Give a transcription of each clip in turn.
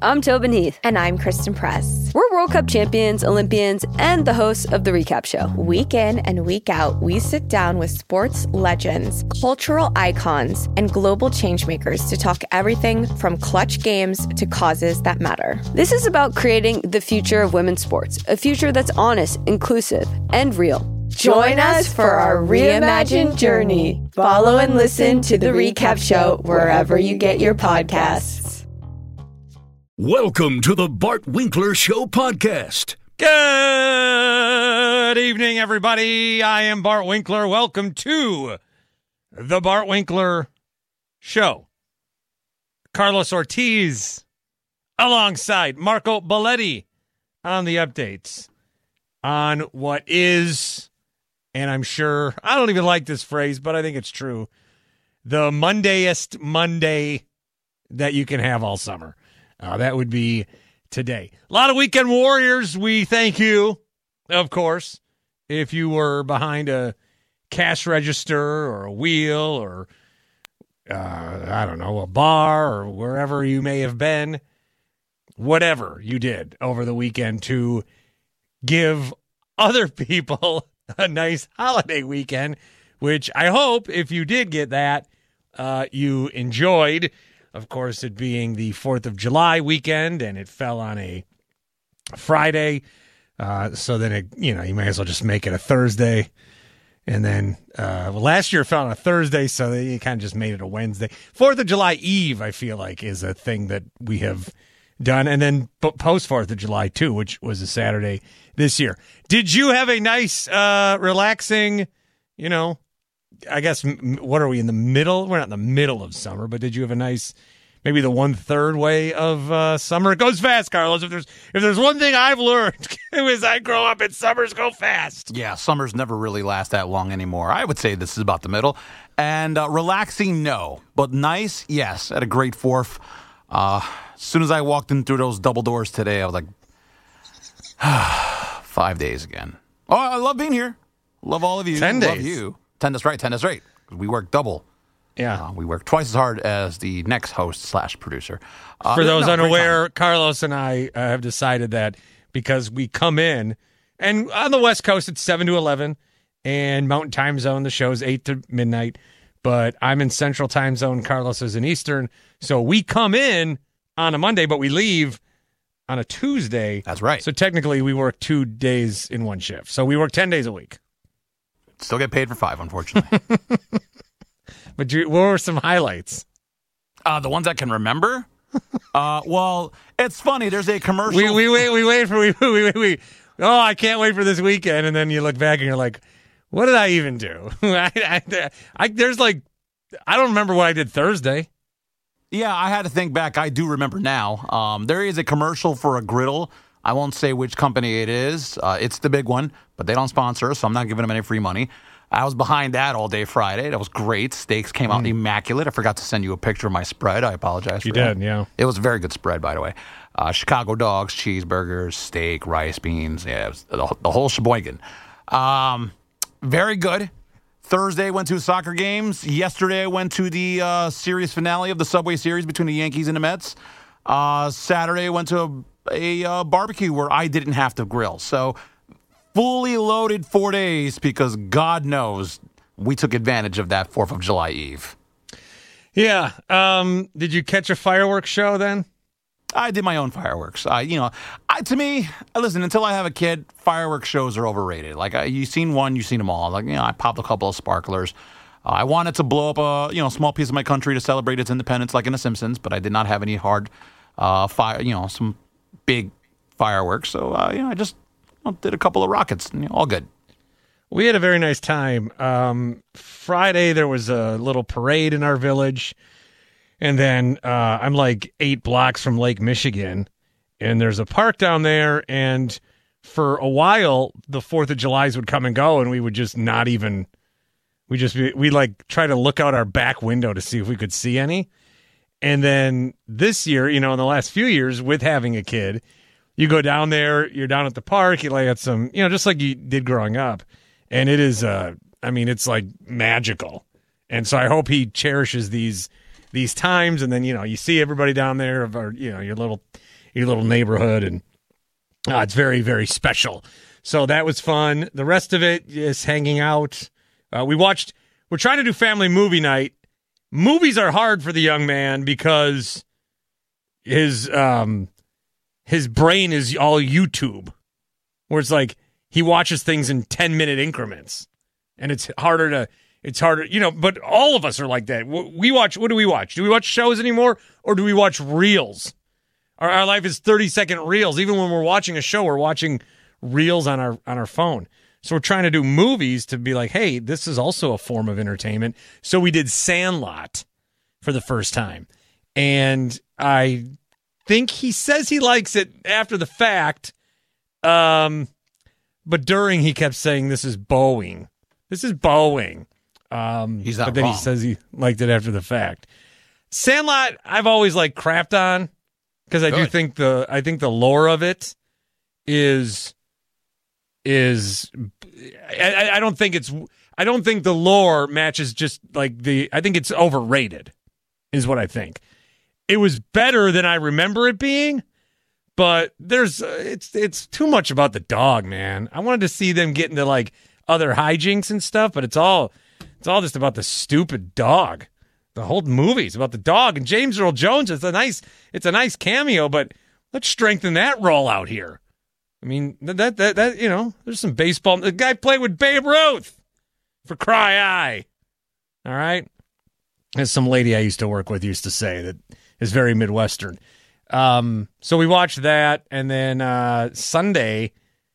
I'm Tobin Heath. And I'm Kristen Press. We're World Cup champions, Olympians, and the hosts of The Recap Show. Week in and week out, we sit down with sports legends, cultural icons, and global changemakers to talk everything from clutch games to causes that matter. This is about creating the future of women's sports, a future that's honest, inclusive, and real. Join us for our reimagined journey. Follow and listen to The Recap Show wherever you get your podcasts. Welcome to the Bart Winkler Show podcast. Good evening, everybody. I am Bart Winkler. Welcome to the Bart Winkler Show. Carlos Ortiz alongside Marco Belletti on the updates on what is, and I'm sure, I don't even like this phrase, but I think it's true, the Mondayest Monday that you can have all summer. That would be today. A lot of weekend warriors. We thank you, of course, if you were behind a cash register or a wheel or, I don't know, a bar or wherever you may have been. Whatever you did over the weekend to give other people a nice holiday weekend, which I hope if you did get that, you enjoyed. Of course, it being the 4th of July weekend, and it fell on a Friday. So then, you may as well just make it a Thursday. And then last year it fell on a Thursday, so you kind of just made it a Wednesday. 4th of July Eve, I feel like, is a thing that we have done. And then post 4th of July, too, which was a Saturday this year. Did you have a nice, relaxing, I guess, what are we in the middle? We're not in the middle of summer, but did you have a nice, maybe the 1/3 way of summer? It goes fast, Carlos. If there's one thing I've learned as I grow up, it's summers go fast. Yeah, summers never really last that long anymore. I would say this is about the middle. And relaxing, no. But nice, yes. Had a great 4th. As soon as I walked in through those double doors today, I was like, 5 days again. Oh, I love being here. Love all of you. 10 days. Love you. 10 days straight. We work double. Yeah. We work twice as hard as the next host / producer. For those unaware, Carlos and I have decided that because we come in, and on the West Coast it's 7 to 11, and Mountain Time Zone, the show's 8 to midnight, but I'm in Central Time Zone, Carlos is in Eastern, so we come in on a Monday, but we leave on a Tuesday. That's right. So technically we work 2 days in one shift. So we work 10 days a week. Still get paid for 5, unfortunately. But what were some highlights? The ones I can remember? Well, it's funny. There's a commercial. We wait for. Oh, I can't wait for this weekend. And then you look back and you're like, what did I even do? There's like, I don't remember what I did Thursday. Yeah, I had to think back. I do remember now. There is a commercial for a griddle. I won't say which company it is. It's the big one, but they don't sponsor us, so I'm not giving them any free money. I was behind that all day Friday. That was great. Steaks came out immaculate. I forgot to send you a picture of my spread. I apologize for that. You did, yeah. It was a very good spread, by the way. Chicago dogs, cheeseburgers, steak, rice, beans. Yeah, it was the whole sheboygan. Very good. Thursday, went to soccer games. Yesterday, I went to the series finale of the Subway Series between the Yankees and the Mets. Saturday, I went to a barbecue where I didn't have to grill. So, fully loaded 4 days because God knows we took advantage of that 4th of July Eve. Yeah. Did you catch a fireworks show then? I did my own fireworks. To me, listen, until I have a kid, fireworks shows are overrated. Like, you've seen one, you've seen them all. Like, I popped a couple of sparklers. I wanted to blow up a, small piece of my country to celebrate its independence like in The Simpsons, but I did not have any hard some big fireworks. So, I just did a couple of rockets. All good. We had a very nice time. Friday, there was a little parade in our village. And then I'm like 8 blocks from Lake Michigan. And there's a park down there. And for a while, the 4th of Julys would come and go. And we would just not even... We like try to look out our back window to see if we could see any. And then this year, in the last few years with having a kid, you go down there, you're down at the park, you lay out some, just like you did growing up. And it is, it's like magical. And so I hope he cherishes these these times, and then you see everybody down there of our, your little neighborhood, and it's very, very special. So that was fun. The rest of it is hanging out. We're trying to do family movie night. Movies are hard for the young man because his brain is all YouTube, where it's like he watches things in 10-minute increments, and it's harder, but all of us are like that. What do we watch? Do we watch shows anymore, or do we watch reels? Our life is 30-second reels. Even when we're watching a show, we're watching reels on our phone. So we're trying to do movies to be like, hey, this is also a form of entertainment. So we did Sandlot for the first time. And I think he says he likes it after the fact. But during, he kept saying, this is Boeing. This is Boeing. He's not But then wrong. he says he liked it after the fact. Sandlot, I've always crapped on because I do think the lore of it is I don't think the lore matches just I think it's overrated is what I think. It was better than I remember it being, but it's too much about the dog, man. I wanted to see them get into other hijinks and stuff, but it's all just about the stupid dog. The whole movie's about the dog, and James Earl Jones it's a nice cameo, but let's strengthen that role out here. I mean, that there's some baseball. The guy played with Babe Ruth, for cry eye. All right? As some lady I used to work with used to say that is very Midwestern. So we watched that, and then Sunday,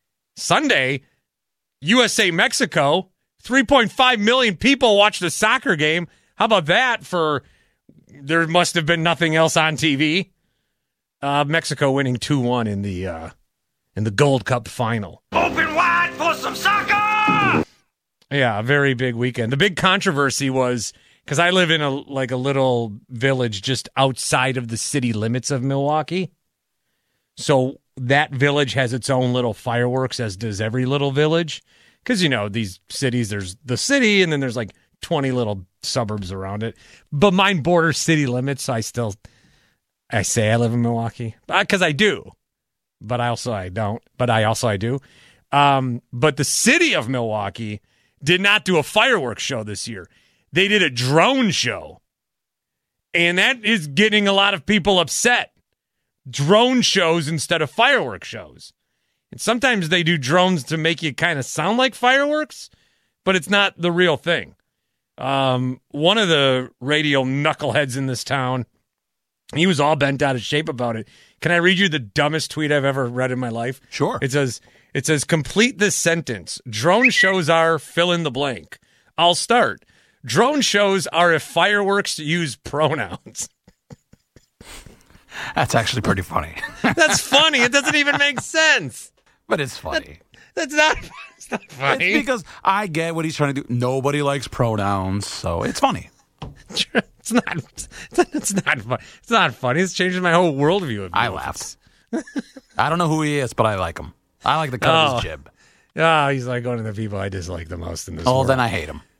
USA-Mexico, 3.5 million people watched the soccer game. How about that there must have been nothing else on TV. Mexico winning 2-1 in the Gold Cup final. Open wide for some soccer! Yeah, a very big weekend. The big controversy was, because I live in a little village just outside of the city limits of Milwaukee. So that village has its own little fireworks, as does every little village. Because, these cities, there's the city, and then there's 20 little suburbs around it. But mine borders city limits, so I say I live in Milwaukee. Because I do. But I don't. But I do. But the city of Milwaukee did not do a fireworks show this year. They did a drone show. And that is getting a lot of people upset. Drone shows instead of fireworks shows. And sometimes they do drones to make you kind of sound like fireworks, but it's not the real thing. One of the radio knuckleheads in this town, he was all bent out of shape about it. Can I read you the dumbest tweet I've ever read in my life? Sure. It says, complete this sentence. Drone shows are fill in the blank. I'll start. Drone shows are if fireworks use pronouns. That's actually pretty funny. That's funny. It doesn't even make sense. But it's funny. It's not funny. It's because I get what he's trying to do. Nobody likes pronouns, so it's funny. It's not funny. It's not funny. It's changing my whole worldview. I laughed. I don't know who he is, but I like him. I like the cut of his jib. Oh, he's like one of the people I dislike the most in this Oh, world. then I hate him.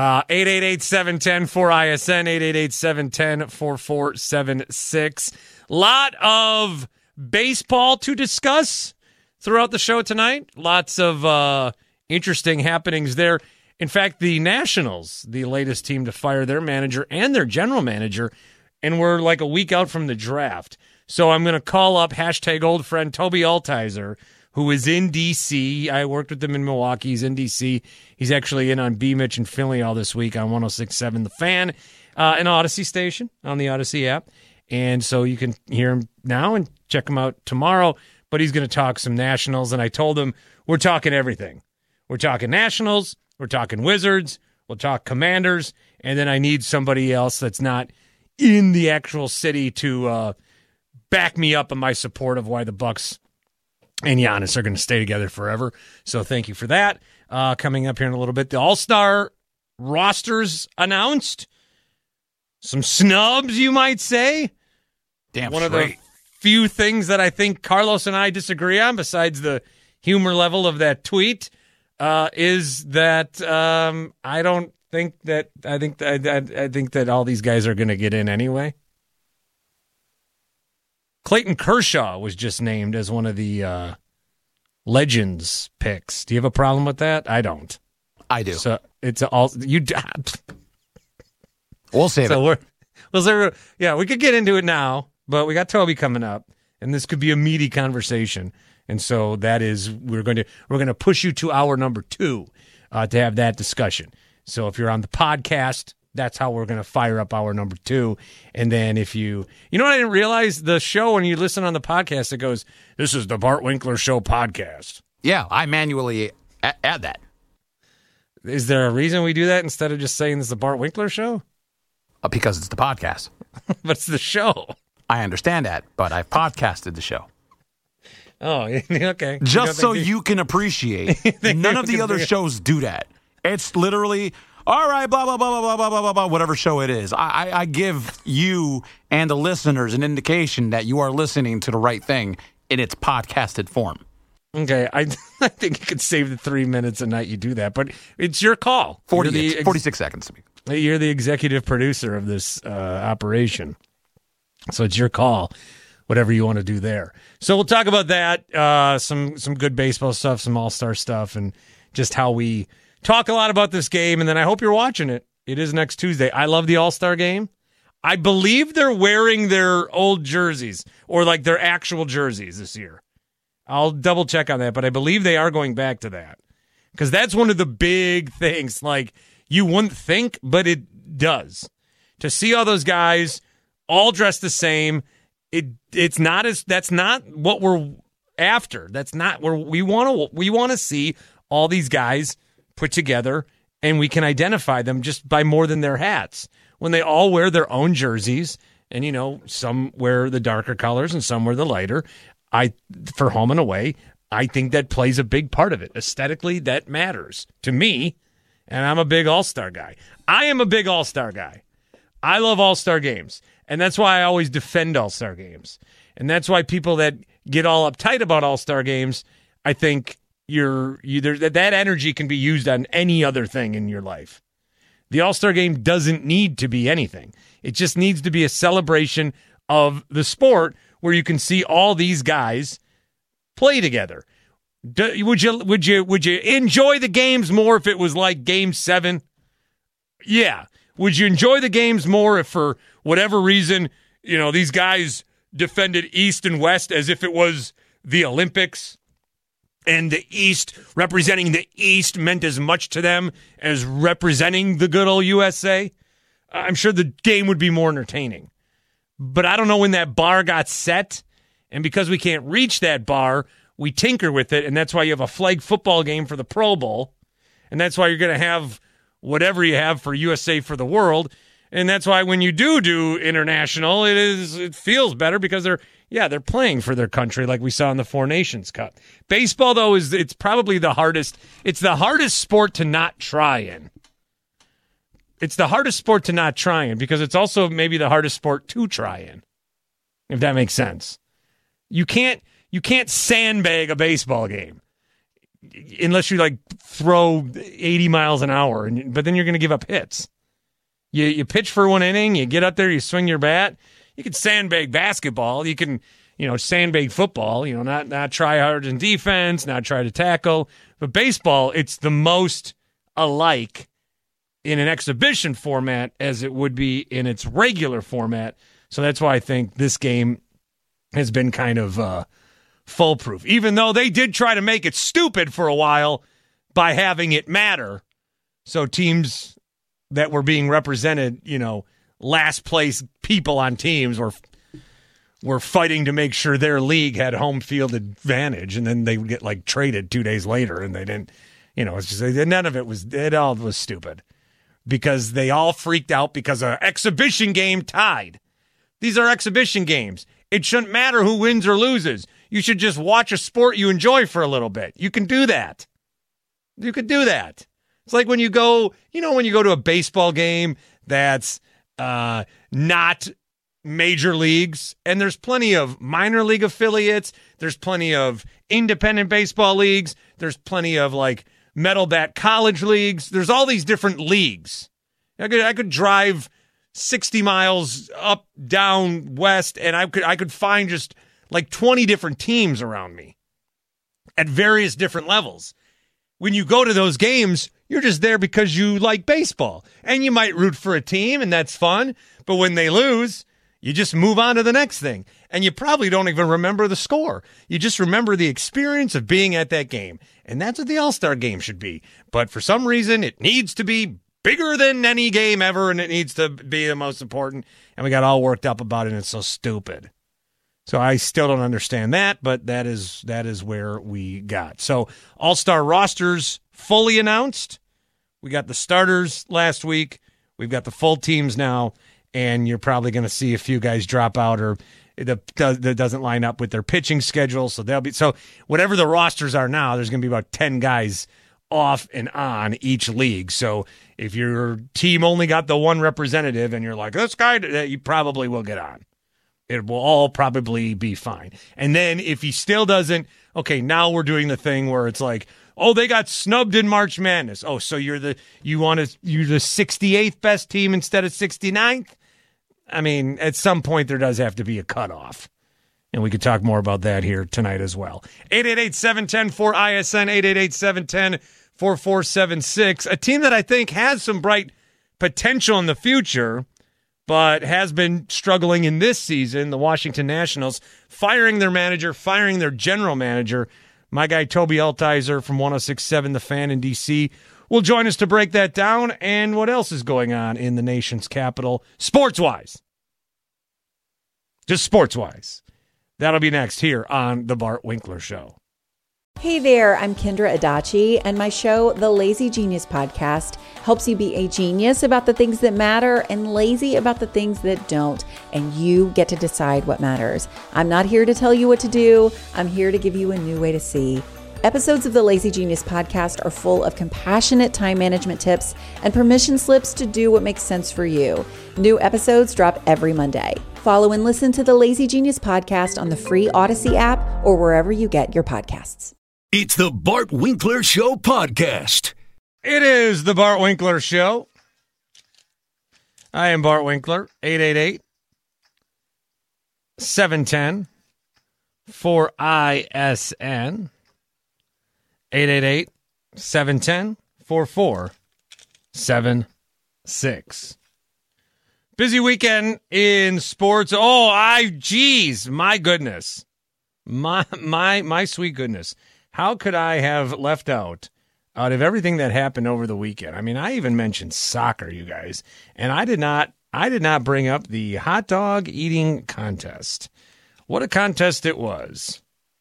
888-710-4ISN, 888-710-4476. Lot of baseball to discuss throughout the show tonight. Lots of interesting happenings there. In fact, the Nationals, the latest team to fire their manager and their general manager, and we're like a week out from the draft. So I'm going to call up hashtag old friend Toby Altizer, who is in D.C. I worked with him in Milwaukee. He's in D.C. He's actually in on B-Mitch and Philly all this week on 106.7 The Fan, an Odyssey station on the Odyssey app. And so you can hear him now and check him out tomorrow. But he's going to talk some Nationals, and I told him we're talking everything. We're talking Nationals, we're talking Wizards, we'll talk Commanders, and then I need somebody else that's not in the actual city to back me up in my support of why the Bucks and Giannis are going to stay together forever. So thank you for that. Coming up here in a little bit, the All-Star rosters announced. Some snubs, you might say. Damn One straight. of the few things that I think Carlos and I disagree on, besides the humor level of that tweet, is that I don't think that I think that all these guys are going to get in anyway. Clayton Kershaw was just named as one of the Legends picks. Do you have a problem with that? I don't. I do. So it's all you. We'll save it. We could get into it now, but we got Toby coming up, and this could be a meaty conversation. And so that is we're going to push you to hour number 2 to have that discussion. So if you're on the podcast, that's how we're going to fire up hour number 2. And then if you know what I didn't realize, the show, when you listen on the podcast, it goes, "This is the Bart Winkler Show podcast." Yeah, I manually add that. Is there a reason we do that instead of just saying this is the Bart Winkler Show? Because it's the podcast. But it's the show. I understand that, but I've podcasted the show. Oh, okay. Just so you can appreciate. None of the other shows do that. It's literally, all right, blah, blah, blah, blah, blah, blah, blah, blah, whatever show it is. I give you and the listeners an indication that you are listening to the right thing in its podcasted form. Okay, I think you could save the 3 minutes a night you do that, but it's your call. 46 seconds to me. You're the executive producer of this operation, so it's your call, whatever you want to do there. So we'll talk about that, some good baseball stuff, some all-star stuff, and just how we talk a lot about this game, and then I hope you're watching it. It is next Tuesday. I love the all-star game. I believe they're wearing their old jerseys, or like their actual jerseys this year. I'll double-check on that, but I believe they are going back to that, because that's one of the big things, like, you wouldn't think, but it does. To see all those guys all dressed the same, that's not what we're after. That's not where we want to see all these guys put together, and we can identify them just by more than their hats. When they all wear their own jerseys, and some wear the darker colors and some wear the lighter. For home and away, I think that plays a big part of it. Aesthetically, that matters to me. And I'm a big all-star guy. I am a big all-star guy. I love all-star games. And that's why I always defend all-star games. And that's why people that get all uptight about all-star games, I think that energy can be used on any other thing in your life. The all-star game doesn't need to be anything. It just needs to be a celebration of the sport where you can see all these guys play together. Would you enjoy the games more if it was like Game 7? Yeah. Would you enjoy the games more if, for whatever reason, these guys defended East and West as if it was the Olympics, and the East, representing the East, meant as much to them as representing the good old USA? I'm sure the game would be more entertaining. But I don't know when that bar got set, and because we can't reach that bar, we tinker with it, and that's why you have a flag football game for the Pro Bowl, and that's why you're going to have whatever you have for USA for the World, and that's why when you do international, it feels better because they're playing for their country like we saw in the Four Nations Cup. Baseball, though, it's probably the hardest. It's the hardest sport to not try in. It's the hardest sport to not try in because it's also maybe the hardest sport to try in, if that makes sense. You can't sandbag a baseball game unless you throw 80 miles an hour, but then you're going to give up hits. You pitch for one inning, you get up there, you swing your bat. You can sandbag basketball. You can, sandbag football, not try hard in defense, not try to tackle. But baseball, it's the most alike in an exhibition format as it would be in its regular format. So that's why I think this game has been kind of foolproof, even though they did try to make it stupid for a while by having it matter. So teams that were being represented, last place people on teams were fighting to make sure their league had home field advantage, and then they would get traded 2 days later, and they didn't. It's just none of it all was stupid because they all freaked out because an exhibition game tied. These are exhibition games. It shouldn't matter who wins or loses. You should just watch a sport you enjoy for a little bit. You can do that. You could do that. It's like when you go, when you go to a baseball game that's not major leagues, and there's plenty of minor league affiliates. There's plenty of independent baseball leagues. There's plenty of metal bat college leagues. There's all these different leagues. I could drive 60 miles up, down, west, and I could find just like 20 different teams around me at various different levels. When you go to those games, you're just there because you like baseball. And you might root for a team, and that's fun. But when they lose, you just move on to the next thing. And you probably don't even remember the score. You just remember the experience of being at that game. And that's what the All-Star game should be. But for some reason, it needs to be bigger than any game ever, and it needs to be the most important. And we got all worked up about it, and it's so stupid. So I still don't understand that, but that is where we got. So All-Star rosters fully announced. We got the starters last week. We've got the full teams now, and you're probably going to see a few guys drop out or that doesn't line up with their pitching schedule. So whatever the rosters are now, there's going to be about 10 guys off and on each league. So if your team only got the one representative and you're like, this guy, you probably will get on. It will all probably be fine. And then if he still doesn't, okay, now we're doing the thing where it's like, oh, they got snubbed in March Madness. Oh, so you're the 68th best team instead of 69th? I mean, at some point there does have to be a cutoff. And we could talk more about that here tonight as well. 888-710-4ISN, 888-710-4476. A team that I think has some bright potential in the future, but has been struggling in this season, the Washington Nationals, firing their manager, firing their general manager. My guy Toby Altizer from 106.7 The Fan in D.C. will join us to break that down and what else is going on in the nation's capital, sports-wise. Just sports-wise. That'll be next here on The Bart Winkler Show. Hey there, I'm Kendra Adachi, and my show, The Lazy Genius Podcast, helps you be a genius about the things that matter and lazy about the things that don't, and you get to decide what matters. I'm not here to tell you what to do. I'm here to give you a new way to see. Episodes of the Lazy Genius Podcast are full of compassionate time management tips and permission slips to do what makes sense for you. New episodes drop every Monday. Follow and listen to the Lazy Genius Podcast on the free Odyssey app or wherever you get your podcasts. It's the Bart Winkler Show podcast. It is the Bart Winkler Show. I am Bart Winkler, 888-710-4ISN, 888-710-4476. Busy weekend in sports. My goodness. My sweet goodness. How could I have left out of everything that happened over the weekend? I mean, I even mentioned soccer, you guys, and I did not bring up the hot dog eating contest. What a contest it was.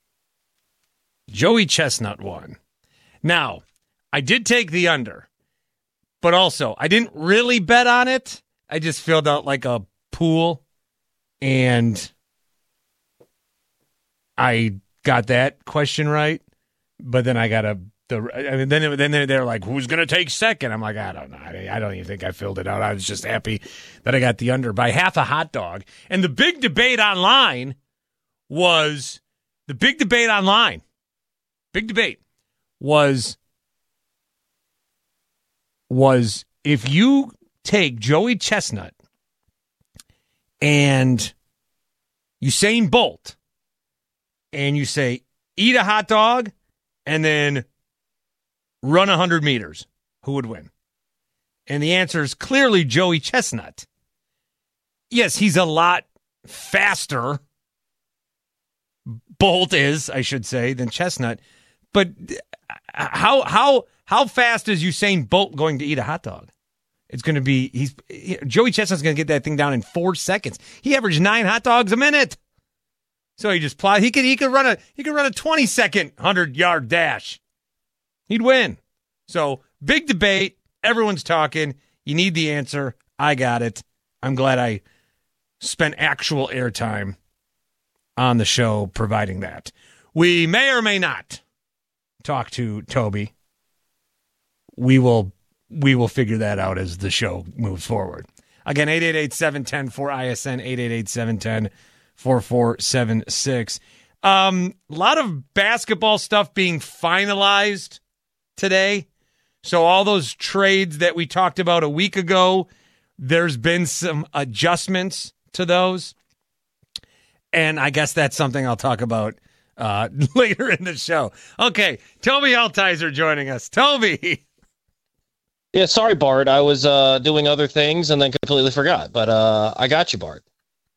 Joey Chestnut won. Now, I did take the under, but also I didn't really bet on it. I just filled out like a pool, and I got that question right. But then I got then they're like, who's going to take second? I'm like, I don't know. I don't even think I filled it out. I was just happy that I got the under by half a hot dog. And the big debate online was if you take Joey Chestnut and Usain Bolt and you say, eat a hot dog and then run 100 meters, who would win? And the answer is clearly Joey Chestnut. Yes, he's a lot faster, Bolt is, I should say, than Chestnut. But how fast is Usain Bolt going to eat a hot dog? It's going to be Joey Chestnut's going to get that thing down in 4 seconds. He averaged 9 hot dogs a minute. So he just he could run a 20-second 100-yard dash. He'd win. So big debate. Everyone's talking. You need the answer. I got it. I'm glad I spent actual airtime on the show providing that. We may or may not talk to Toby. We will figure that out as the show moves forward. Again, 888-710-4ISN, 888-710-4476. A lot of basketball stuff being finalized today. So all those trades that we talked about a week ago, there's been some adjustments to those. And I guess that's something I'll talk about later in the show. Okay, Toby Altizer joining us. Toby. Yeah, sorry, Bart. I was doing other things and then completely forgot. But I got you, Bart.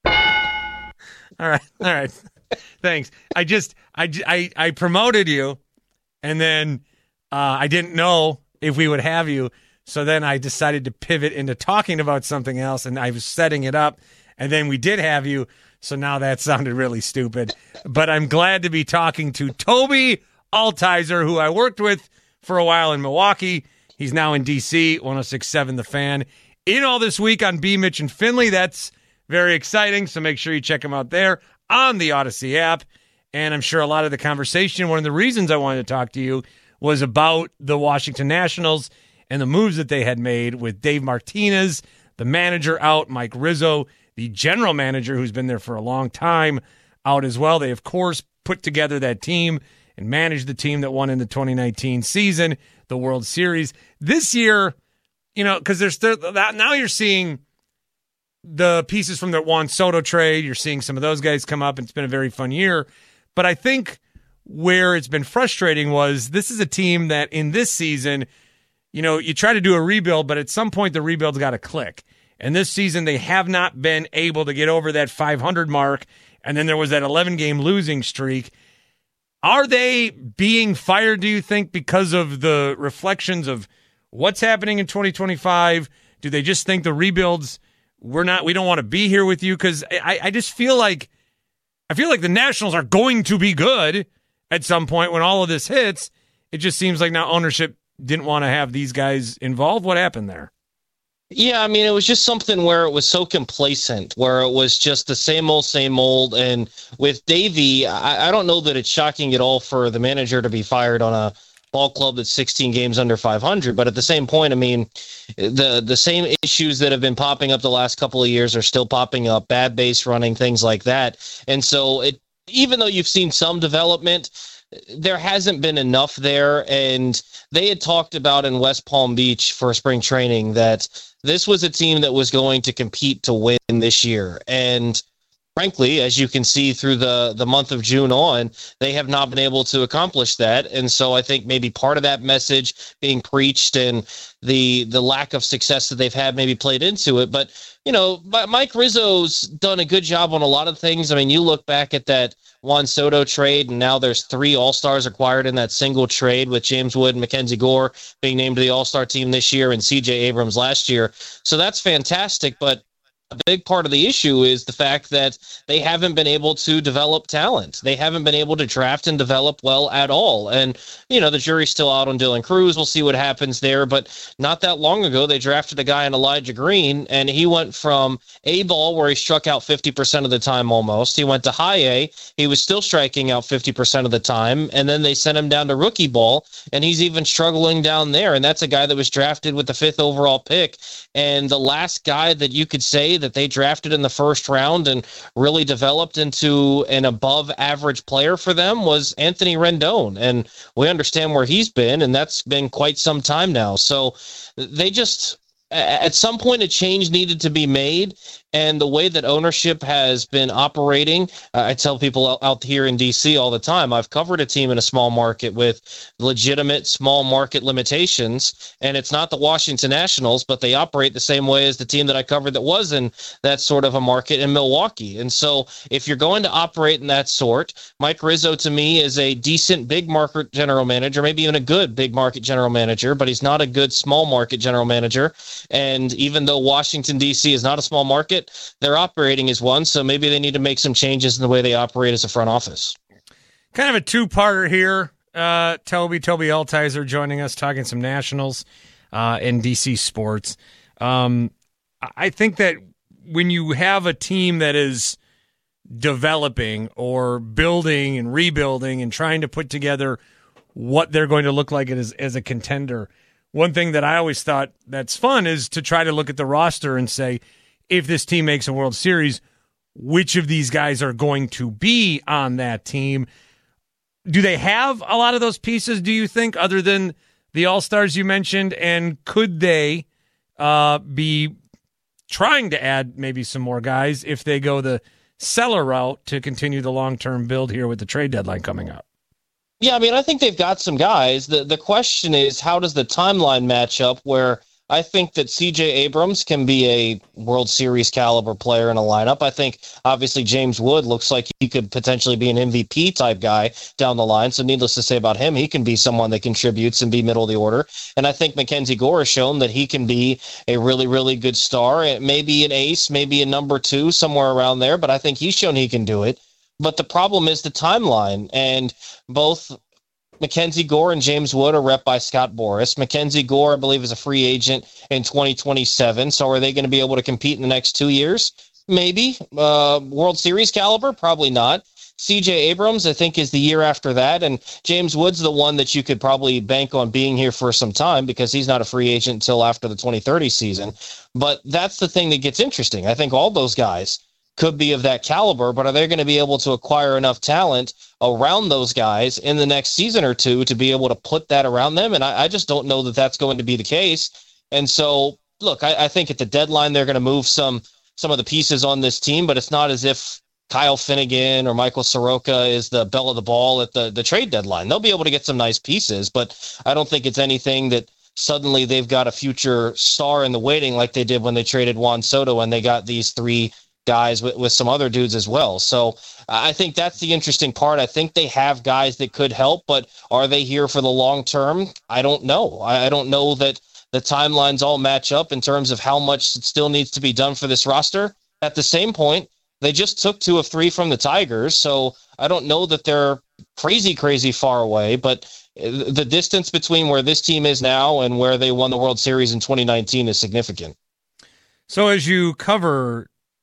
All right. Thanks. I promoted you, and then I didn't know if we would have you. So then I decided to pivot into talking about something else, and I was setting it up, and then we did have you. So now that sounded really stupid. But I'm glad to be talking to Toby Altizer, who I worked with for a while in Milwaukee. He's now in D.C., 106.7 The Fan. In all this week on B. Mitch and Finley. That's very exciting, so make sure you check him out there on the Odyssey app. And I'm sure a lot of the conversation, one of the reasons I wanted to talk to you was about the Washington Nationals and the moves that they had made with Dave Martinez, the manager, out, Mike Rizzo, the general manager, who's been there for a long time, out as well. They, of course, put together that team and managed the team that won in the 2019 season, the World Series. This year, because there's still that, now you're seeing the pieces from the Juan Soto trade. You're seeing some of those guys come up, and it's been a very fun year. But I think where it's been frustrating was this is a team that in this season, you try to do a rebuild, but at some point the rebuild's got to click. And this season they have not been able to get over that 500 mark, and then there was that 11-game losing streak. Are they being fired, do you think, because of the reflections of what's happening in 2025? Do they just think the rebuilds, we don't want to be here with you? Because I just feel like the Nationals are going to be good at some point when all of this hits. It just seems like now ownership didn't want to have these guys involved. What happened there? Yeah, I mean, it was just something where it was so complacent, where it was just the same old. And with Davey, I don't know that it's shocking at all for the manager to be fired on a ball club that's 16 games under 500. But at the same point, I mean, the same issues that have been popping up the last couple of years are still popping up, bad base running, things like that. And so even though you've seen some development, there hasn't been enough there. And they had talked about in West Palm Beach for spring training that this was a team that was going to compete to win this year. And frankly, as you can see through the month of June on, they have not been able to accomplish that. And so I think maybe part of that message being preached and the lack of success that they've had maybe played into it. But, Mike Rizzo's done a good job on a lot of things. I mean, you look back at that Juan Soto trade, and now there's 3 All-Stars acquired in that single trade, with James Wood and Mackenzie Gore being named to the All-Star team this year and C.J. Abrams last year. So that's fantastic, but a big part of the issue is the fact that they haven't been able to develop talent. They haven't been able to draft and develop well at all. And, the jury's still out on Dylan Cruz. We'll see what happens there. But not that long ago, they drafted a guy in Elijah Green, and he went from A-ball, where he struck out 50% of the time almost. He went to high A. He was still striking out 50% of the time. And then they sent him down to rookie ball, and he's even struggling down there. And that's a guy that was drafted with the 5th overall pick. And the last guy that you could say that they drafted in the first round and really developed into an above average player for them was Anthony Rendon. And we understand where he's been, and that's been quite some time now. So they just, at some point, a change needed to be made. And the way that ownership has been operating, I tell people out here in D.C. all the time, I've covered a team in a small market with legitimate small market limitations, and it's not the Washington Nationals, but they operate the same way as the team that I covered that was in that sort of a market in Milwaukee. And so if you're going to operate in that sort, Mike Rizzo, to me, is a decent big market general manager, maybe even a good big market general manager, but he's not a good small market general manager. And even though Washington, D.C. is not a small market, they're operating as one, so maybe they need to make some changes in the way they operate as a front office. Kind of a two-parter here. Toby Altizer joining us, talking some Nationals and DC sports. I think that when you have a team that is developing or building and rebuilding and trying to put together what they're going to look like as a contender, one thing that I always thought that's fun is to try to look at the roster and say, if this team makes a World Series, which of these guys are going to be on that team? Do they have a lot of those pieces, do you think, other than the All-Stars you mentioned, and could they be trying to add maybe some more guys if they go the seller route to continue the long-term build here with the trade deadline coming up? Yeah, I mean, I think they've got some guys. The question is, how does the timeline match up where I think that C.J. Abrams can be a World Series caliber player in a lineup. I think, obviously, James Wood looks like he could potentially be an MVP type guy down the line. So needless to say about him, he can be someone that contributes and be middle of the order. And I think Mackenzie Gore has shown that he can be a really, really good star. Maybe an ace, maybe a number 2, somewhere around there. But I think he's shown he can do it. But the problem is the timeline. And both Mackenzie Gore and James Wood are rep by Scott Boras. Mackenzie Gore, I believe, is a free agent in 2027. So are they going to be able to compete in the next 2 years? Maybe. World Series caliber? Probably not. C.J. Abrams, I think, is the year after that. And James Wood's the one that you could probably bank on being here for some time because he's not a free agent until after the 2030 season. But that's the thing that gets interesting. I think all those guys could be of that caliber, but are they going to be able to acquire enough talent around those guys in the next season or two to be able to put that around them? And I just don't know that that's going to be the case. And so, look, I think at the deadline, they're going to move some of the pieces on this team, but it's not as if Kyle Finnegan or Michael Soroka is the belle of the ball at the trade deadline. They'll be able to get some nice pieces, but I don't think it's anything that suddenly they've got a future star in the waiting like they did when they traded Juan Soto and they got these 3 guys with some other dudes as well. So I think that's the interesting part. I think they have guys that could help, but are they here for the long term? I don't know. I don't know that the timelines all match up in terms of how much still needs to be done for this roster. At the same point, they just took 2 of 3 from the Tigers, so I don't know that they're crazy far away, but the distance between where this team is now and where they won the World Series in 2019 is significant. So as you cover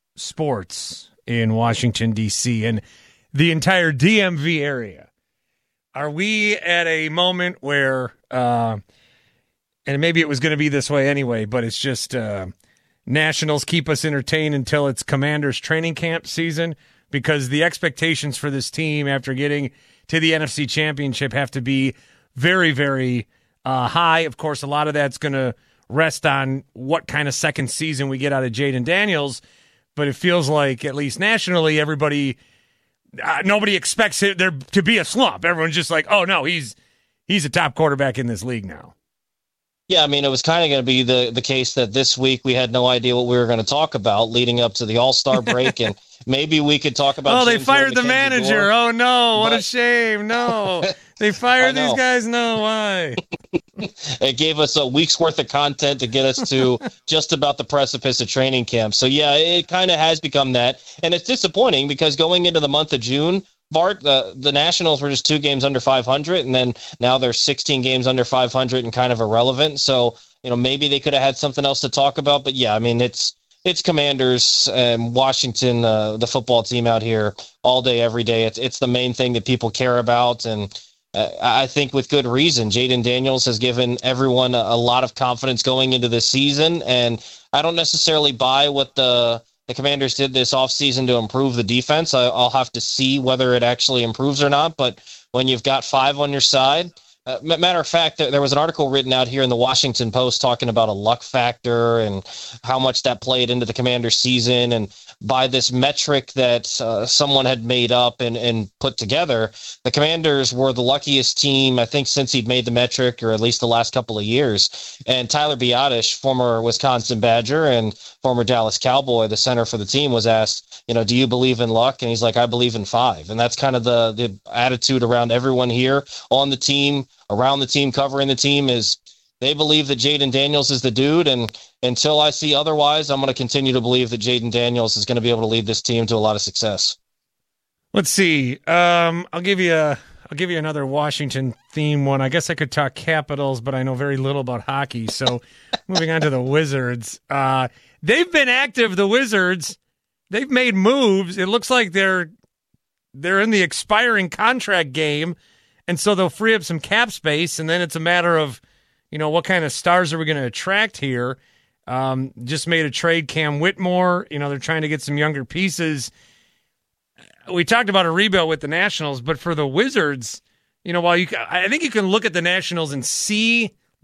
sports in Washington, D.C. and the entire DMV area, are we at a moment where, and maybe it was going to be this way anyway, but it's just Nationals keep us entertained until it's Commanders training camp season, because the expectations for this team after getting to the NFC Championship have to be very, very high. Of course, a lot of that's going to rest on what kind of second season we get out of Jaden Daniels. But it feels like, at least nationally, everybody, nobody expects there to be a slump. Everyone's just like, oh, no, he's a top quarterback in this league now. Yeah, I mean, it was kind of going to be the case that this week we had no idea what we were going to talk about leading up to the All-Star break, and maybe we could talk about they fired the manager. Gore. Oh, no, what a shame. No, they fired these guys. No, why? It gave us a week's worth of content to get us to just about the precipice of training camp. So, yeah, it kind of has become that. And it's disappointing because going into the month of June, Bart, the Nationals were just 2 games under 500, and then now they're 16 games under 500 and kind of irrelevant. So, maybe they could have had something else to talk about. But, yeah, I mean, it's Commanders and Washington, the football team out here all day, every day. It's the main thing that people care about, and I think with good reason. Jaden Daniels has given everyone a lot of confidence going into this season, and I don't necessarily buy what the Commanders did this offseason to improve the defense. I'll have to see whether it actually improves or not, but when you've got 5 on your side, matter of fact, there was an article written out here in the Washington Post talking about a luck factor and how much that played into the Commanders season. And by this metric that someone had made up and put together, the Commanders were the luckiest team, I think, since he'd made the metric, or at least the last couple of years. And Tyler Biadasz, former Wisconsin Badger and former Dallas Cowboy, the center for the team, was asked, do you believe in luck? And he's like, I believe in 5. And that's kind of the attitude around everyone here on the team, around the team, covering the team, is they believe that Jaden Daniels is the dude. And until I see otherwise, I'm going to continue to believe that Jaden Daniels is going to be able to lead this team to a lot of success. Let's see. I'll give you another Washington theme one. I guess I could talk Capitals, but I know very little about hockey. So moving on to the Wizards. They've been active, the Wizards. They've made moves. It looks like they're in the expiring contract game. And so they'll free up some cap space, and then it's a matter of, what kind of stars are we going to attract here? Just made a trade, Cam Whitmore. They're trying to get some younger pieces. We talked about a rebuild with the Nationals, but for the Wizards, while I think you can look at the Nationals and see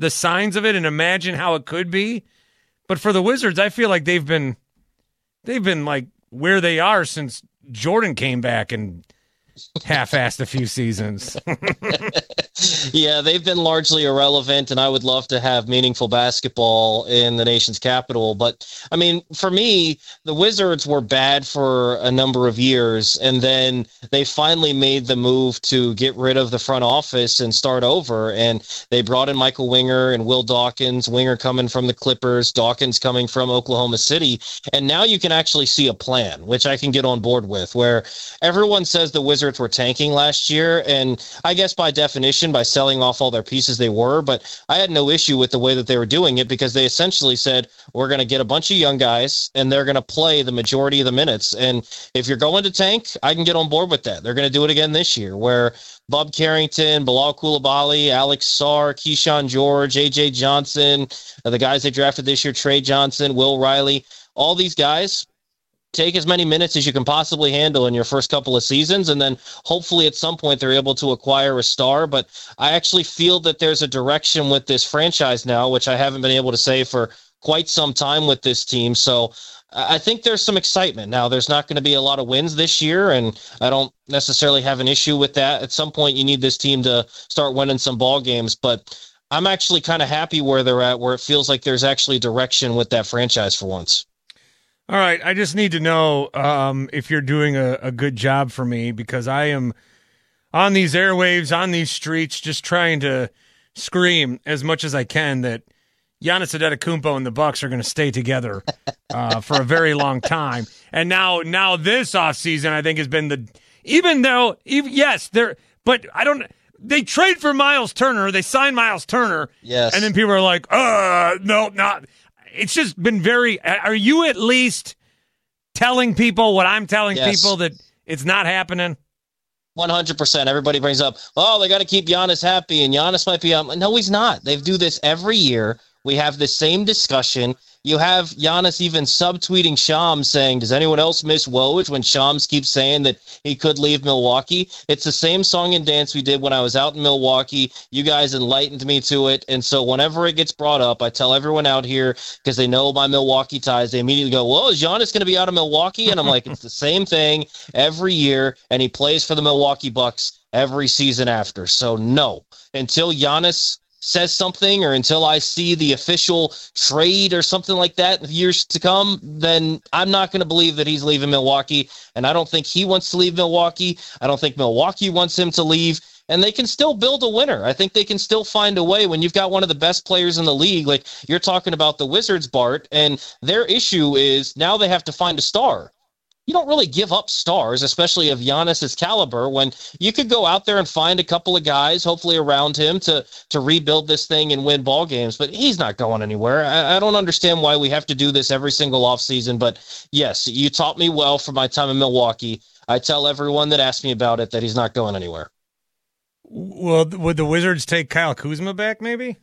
the signs of it and imagine how it could be. But for the Wizards, I feel like they've been like where they are since Jordan came back and half-assed a few seasons. Yeah, they've been largely irrelevant, and I would love to have meaningful basketball in the nation's capital. But, I mean, for me, the Wizards were bad for a number of years, and then they finally made the move to get rid of the front office and start over, and they brought in Michael Winger and Will Dawkins, Winger coming from the Clippers, Dawkins coming from Oklahoma City, and now you can actually see a plan, which I can get on board with, where everyone says the Wizards were tanking last year, and I guess by definition, by selling off all their pieces, they were, but I had no issue with the way that they were doing it because they essentially said, we're going to get a bunch of young guys and they're going to play the majority of the minutes. And if you're going to tank, I can get on board with that. They're going to do it again this year, where Bob Carrington, Bilal Coulibaly, Alex Sarr, Keyshawn George, AJ Johnson, the guys they drafted this year, Trey Johnson, Will Riley, all these guys, take as many minutes as you can possibly handle in your first couple of seasons, and then hopefully at some point they're able to acquire a star. But I actually feel that there's a direction with this franchise now, which I haven't been able to say for quite some time with this team. So I think there's some excitement. Now, there's not going to be a lot of wins this year, and I don't necessarily have an issue with that. At some point, you need this team to start winning some ball games, but I'm actually kind of happy where they're at, where it feels like there's actually direction with that franchise for once. All right, I just need to know if you're doing a good job for me, because I am on these airwaves, on these streets, just trying to scream as much as I can that Giannis Antetokounmpo and the Bucks are going to stay together for a very long time. And now this offseason, I think, has been they trade for Miles Turner, they sign Miles Turner, yes, and then people are like, no, not. It's just been are you at least telling people what I'm telling people, that it's not happening? 100%. Everybody brings up, they got to keep Giannis happy, and Giannis might be no, he's not. They do this every year. We have the same discussion. You have Giannis even subtweeting Shams saying, does anyone else miss Woj, when Shams keeps saying that he could leave Milwaukee? It's the same song and dance we did when I was out in Milwaukee. You guys enlightened me to it. And so whenever it gets brought up, I tell everyone out here, because they know my Milwaukee ties, they immediately go, well, is Giannis going to be out of Milwaukee? And I'm like, it's the same thing every year, and he plays for the Milwaukee Bucks every season after. So no, until Giannis says something, or until I see the official trade or something like that in years to come, then I'm not going to believe that he's leaving Milwaukee. And I don't think he wants to leave Milwaukee. I don't think Milwaukee wants him to leave. And they can still build a winner. I think they can still find a way when you've got one of the best players in the league. Like you're talking about the Wizards, Bart, and their issue is now they have to find a star. You don't really give up stars, especially of Giannis's caliber, when you could go out there and find a couple of guys, hopefully around him, to rebuild this thing and win ball games. But he's not going anywhere. I don't understand why we have to do this every single offseason. But yes, you taught me well from my time in Milwaukee. I tell everyone that asks me about it that he's not going anywhere. Well, would the Wizards take Kyle Kuzma back, maybe?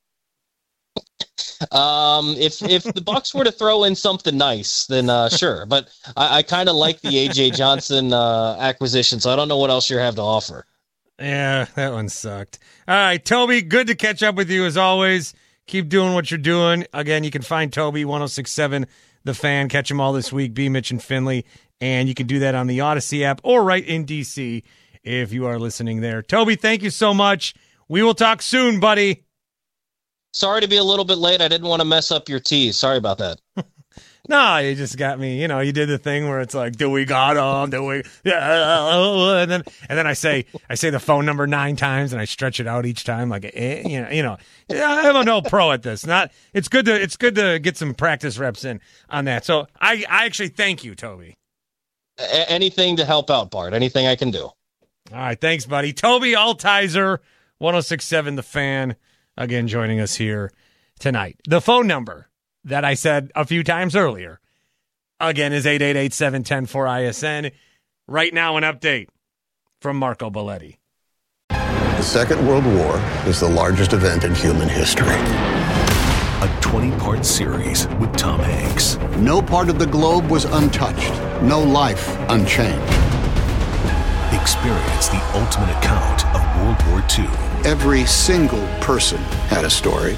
If the Bucks were to throw in something nice, then sure. But I kind of like the AJ Johnson acquisition, so I don't know what else you have to offer. Yeah, that one sucked. All right, Toby, good to catch up with you as always. Keep doing what you're doing. Again, you can find Toby 106.7 The Fan. Catch him all this week. B. Mitch and Finley, and you can do that on the Odyssey app or right in DC if you are listening there. Toby, thank you so much. We will talk soon, buddy. Sorry to be a little bit late. I didn't want to mess up your teas. Sorry about that. No, you just got me. You know, you did the thing where it's like, do we got him? Do we? Yeah. And then I say the phone number 9 times, and I stretch it out each time. Like, you know, I'm no pro at this. It's good to get some practice reps in on that. So I actually thank you, Toby. Anything to help out, Bart. Anything I can do. All right, thanks, buddy. Toby Altizer, 106.7 The Fan. Again, joining us here tonight. The phone number that I said a few times earlier, again, is 888-710-4ISN. Right now, an update from Marco Belletti. The Second World War is the largest event in human history. A 20-part series with Tom Hanks. No part of the globe was untouched. No life unchanged. Experience the ultimate account of World War II. Every single person had a story.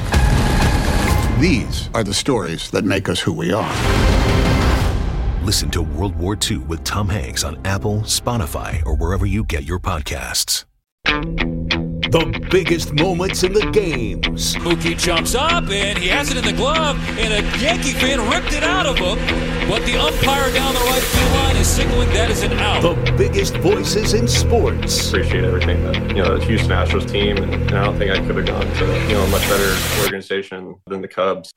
These are the stories that make us who we are. Listen to World War II with Tom Hanks on Apple, Spotify, or wherever you get your podcasts. The biggest moments in the games. Mookie jumps up, and he has it in the glove, and a Yankee fan ripped it out of him. But the umpire down the right field line is signaling that is an out. The biggest voices in sports. Appreciate everything that, the Houston Astros team, and I don't think I could have gone to, a much better organization than the Cubs.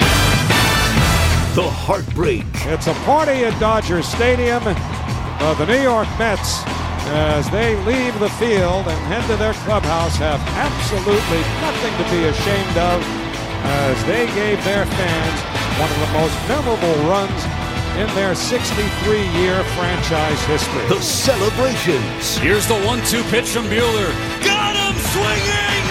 The heartbreak. It's a party at Dodger Stadium. The New York Mets, as they leave the field and head to their clubhouse, have absolutely nothing to be ashamed of, as they gave their fans one of the most memorable runs in their 63-year franchise history. The celebrations. Here's the 1-2 pitch from Buehler. Got him swinging!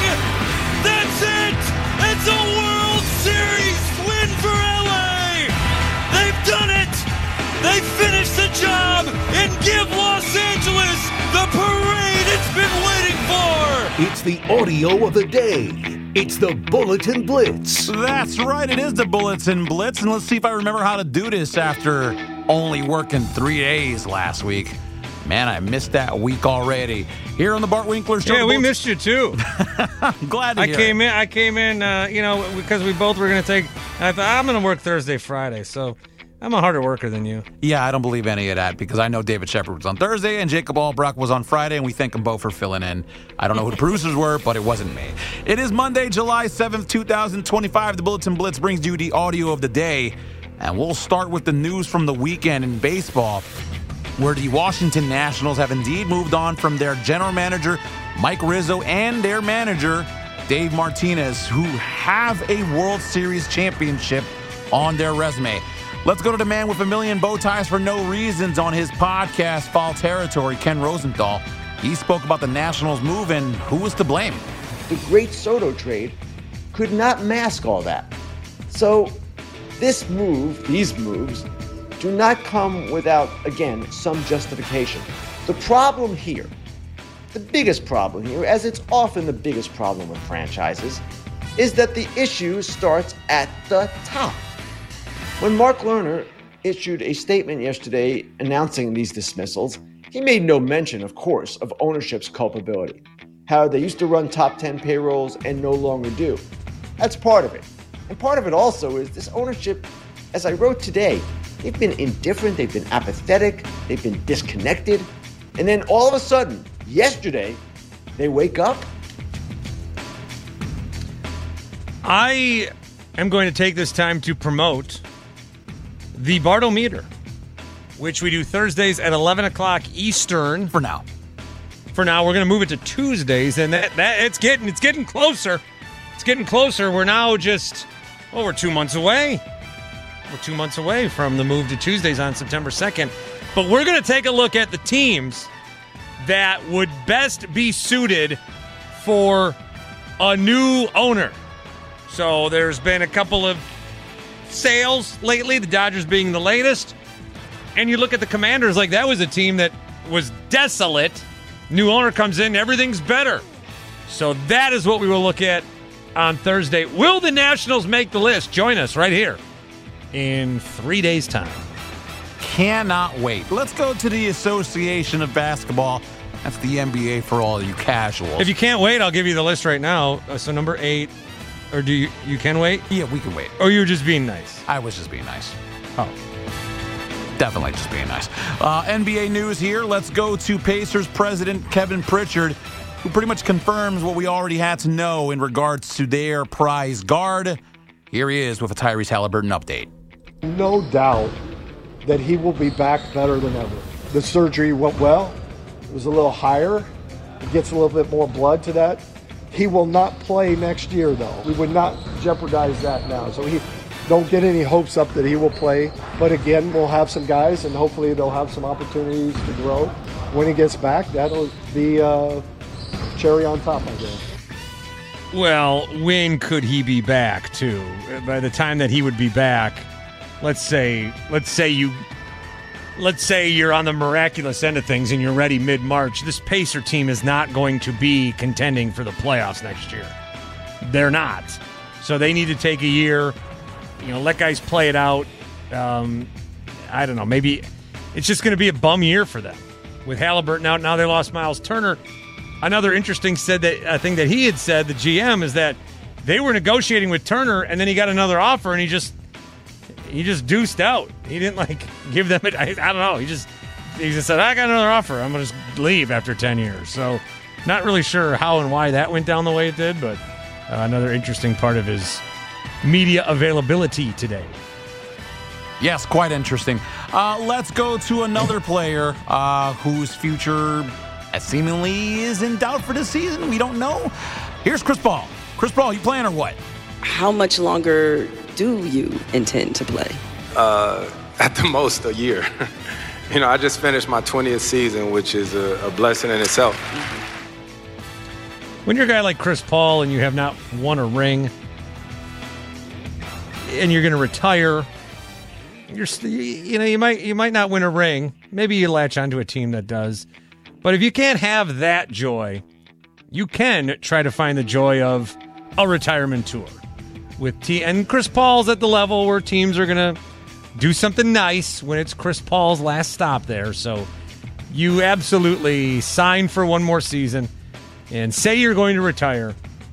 That's it! It's a World Series win for LA! They've done it! They finished the job and give Los Angeles the parade it's been waiting for! It's the audio of the day. It's the Bulletin Blitz. That's right, it is the Bulletin Blitz, and let's see if I remember how to do this after only working 3 days last week. Man, I missed that week already. Here on the Bart Winkler Show. Yeah, we missed you too. I'm glad to hear I came in, because we both were going to take, I thought, I'm going to work Thursday, Friday, so I'm a harder worker than you. Yeah, I don't believe any of that because I know David Shepard was on Thursday and Jacob Albrock was on Friday, and we thank them both for filling in. I don't know who the producers were, but it wasn't me. It is Monday, July 7th, 2025. The Bulletin Blitz brings you the audio of the day, and we'll start with the news from the weekend in baseball, where the Washington Nationals have indeed moved on from their general manager, Mike Rizzo, and their manager, Dave Martinez, who have a World Series championship on their resume. Let's go to the man with a million bow ties for no reasons on his podcast, Foul Territory, Ken Rosenthal. He spoke about the Nationals' move and who was to blame. The great Soto trade could not mask all that. So these moves, do not come without, again, some justification. The problem here, the biggest problem here, as it's often the biggest problem with franchises, is that the issue starts at the top. When Mark Lerner issued a statement yesterday announcing these dismissals, he made no mention, of course, of ownership's culpability, how they used to run top 10 payrolls and no longer do. That's part of it. And part of it also is this ownership, as I wrote today, they've been indifferent, they've been apathetic, they've been disconnected, and then all of a sudden, yesterday, they wake up. I am going to take this time to promote the Bartometer, which we do Thursdays at 11 o'clock Eastern. For now, we're going to move it to Tuesdays, and that it's getting closer. It's getting closer. We're now we're 2 months away. We're 2 months away from the move to Tuesdays on September 2nd. But we're going to take a look at the teams that would best be suited for a new owner. So there's been a couple of sales lately, the Dodgers being the latest. And you look at the Commanders, like that was a team that was desolate. New owner comes in, everything's better. So that is what we will look at on Thursday. Will the Nationals make the list? Join us right here in 3 days' time. Cannot wait. Let's go to the Association of Basketball. That's the NBA for all you casuals. If you can't wait, I'll give you the list right now. So number 8. Or do you can wait? Yeah, we can wait. Or you were just being nice? I was just being nice. Oh. Definitely just being nice. NBA news here. Let's go to Pacers president Kevin Pritchard, who pretty much confirms what we already had to know in regards to their prize guard. Here he is with a Tyrese Halliburton update. No doubt that he will be back better than ever. The surgery went well. It was a little higher. It gets a little bit more blood to that. He will not play next year, though. We would not jeopardize that now. So don't get any hopes up that he will play. But again, we'll have some guys, and hopefully they'll have some opportunities to grow. When he gets back, that'll be cherry on top, I guess. Well, when could he be back, too? By the time that he would be back, let's say you let's say you're on the miraculous end of things and you're ready mid-March, this Pacer team is not going to be contending for the playoffs next year. They're not. So they need to take a year, let guys play it out. I don't know. Maybe it's just going to be a bum year for them. With Halliburton out, now they lost Miles Turner. Another interesting thing that he had said, the GM, is that they were negotiating with Turner, and then he got another offer, and he just deuced out. He didn't give them it. I don't know. He just said, I got another offer. I'm going to just leave after 10 years. So not really sure how and why that went down the way it did, but another interesting part of his media availability today. Yes, quite interesting. Let's go to another player whose future seemingly is in doubt for this season. We don't know. Here's Chris Paul. Chris Paul, you playing or what? How much longer do you intend to play? At the most, a year. I just finished my 20th season, which is a blessing in itself. When you're a guy like Chris Paul and you have not won a ring and you're going to retire, you might not win a ring. Maybe you latch onto a team that does. But if you can't have that joy, you can try to find the joy of a retirement tour. And Chris Paul's at the level where teams are going to do something nice when it's Chris Paul's last stop there. So you absolutely sign for one more season and say you're going to retire.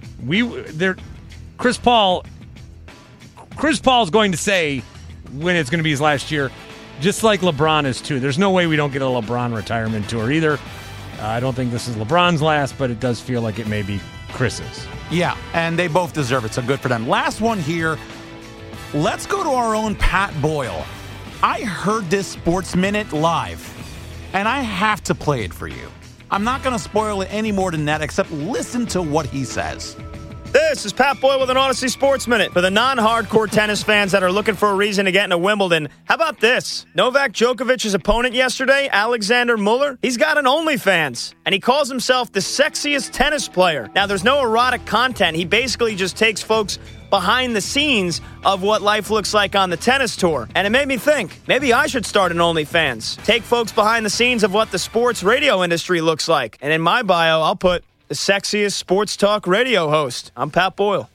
Chris Paul's going to say when it's going to be his last year, just like LeBron is too. There's no way we don't get a LeBron retirement tour either. I don't think this is LeBron's last, but it does feel like it may be Chris's. Yeah, and they both deserve it, so good for them. Last one here. Let's go to our own Pat Boyle. I heard this Sports Minute live, and I have to play it for you. I'm not going to spoil it any more than that, except listen to what he says. This is Pat Boyle with an Odyssey Sports Minute. For the non-hardcore tennis fans that are looking for a reason to get into Wimbledon, how about this? Novak Djokovic's opponent yesterday, Alexander Muller, he's got an OnlyFans, and he calls himself the sexiest tennis player. Now, there's no erotic content. He basically just takes folks behind the scenes of what life looks like on the tennis tour. And it made me think, maybe I should start an OnlyFans. Take folks behind the scenes of what the sports radio industry looks like. And in my bio, I'll put the sexiest sports talk radio host. I'm Pat Boyle.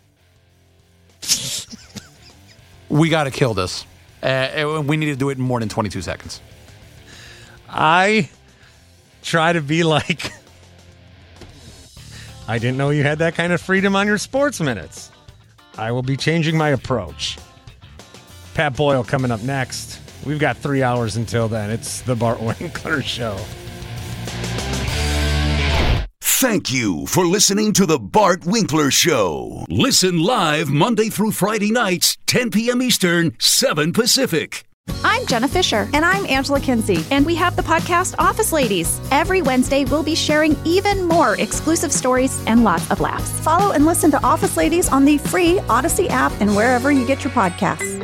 We got to kill this. We need to do it in more than 22 seconds. I try to be like, I didn't know you had that kind of freedom on your sports minutes. I will be changing my approach. Pat Boyle coming up next. We've got 3 hours until then. It's the Bart Winkler Show. Thank you for listening to the Bart Winkler Show. Listen live Monday through Friday nights, 10 p.m. Eastern, 7 Pacific. I'm Jenna Fisher. And I'm Angela Kinsey. And we have the podcast Office Ladies. Every Wednesday, we'll be sharing even more exclusive stories and lots of laughs. Follow and listen to Office Ladies on the free Odyssey app and wherever you get your podcasts.